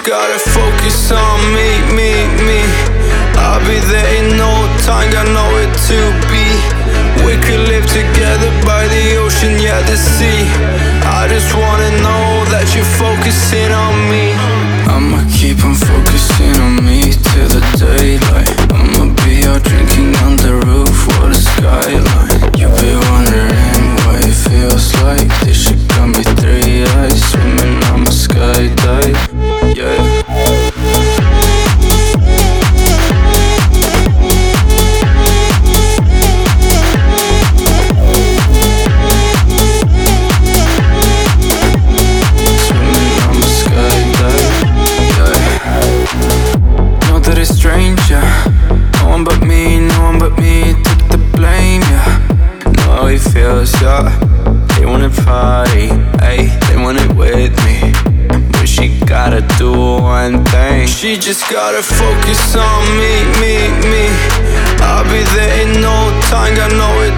gotta focus on me, me, me. I'll be there in no time, got nowhere to be. We could live together by the ocean, yeah, the sea. I just wanna know that you're focusing on me. I'ma keep on focusing on me till the daylight. I'ma be out drinking on the roof, what a skyline. You be wondering what it feels like. This shit got me 3 eyes, swimming on my skydive, yeah. Yeah, they wanna party, ayy, they want it with me. But she gotta do one thing. She just gotta focus on me, me, me. I'll be there in no time, got nowhere